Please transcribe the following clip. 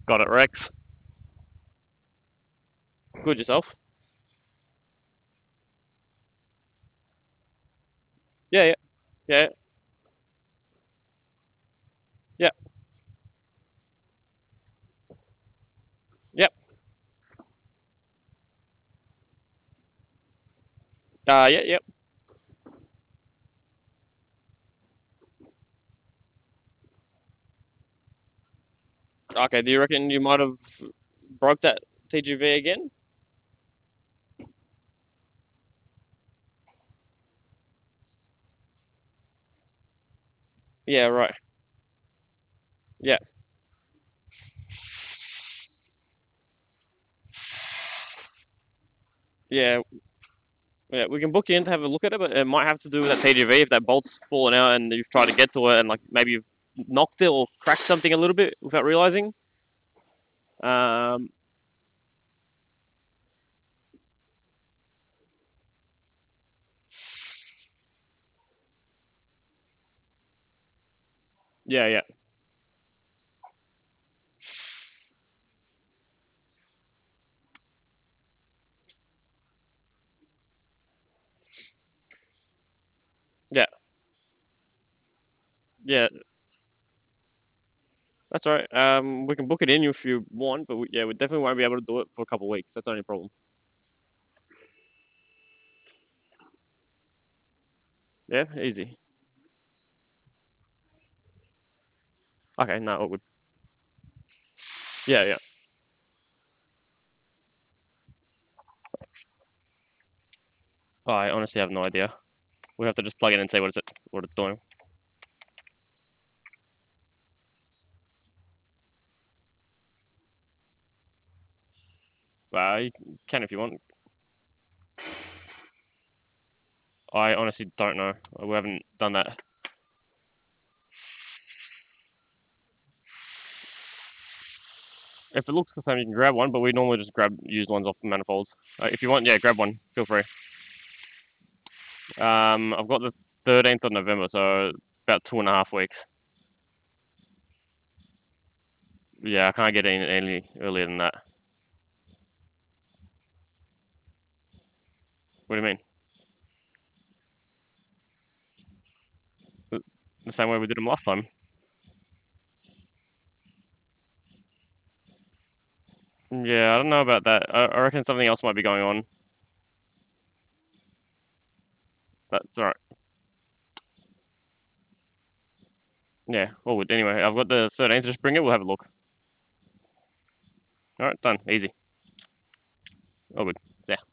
Got it, Rex. Good yourself? Yeah, yeah, yeah, yeah, yep. Yeah, yep. Okay, do you reckon you might have broke that TGV again? Yeah, right. Yeah, yeah, yeah. We can book you in to have a look at it, but it might have to do with that TGV if that bolt's fallen out and you've tried to get to it and like maybe you've knocked it or cracked something a little bit without realizing. Um, yeah, yeah, yeah, yeah. That's all right. We can book it in if you want, but yeah, we definitely won't be able to do it for a couple of weeks. That's the only problem. Yeah, easy. Okay, no, all good. Yeah, yeah. I honestly have no idea. We have to just plug it in and see what it's doing. You can if you want. I honestly don't know. We haven't done that. If it looks the same, you can grab one, but we normally just grab used ones off the manifolds. If you want, yeah, grab one. Feel free. I've got the 13th of November, so about 2.5 weeks. Yeah, I can't get in any earlier than that. What do you mean? The same way we did them last time. Yeah, I don't know about that. I reckon something else might be going on. That's all right. Yeah, all good. Anyway, I've got the 13th. Just bring it. We'll have a look. All right, done. Easy. All good. Yeah.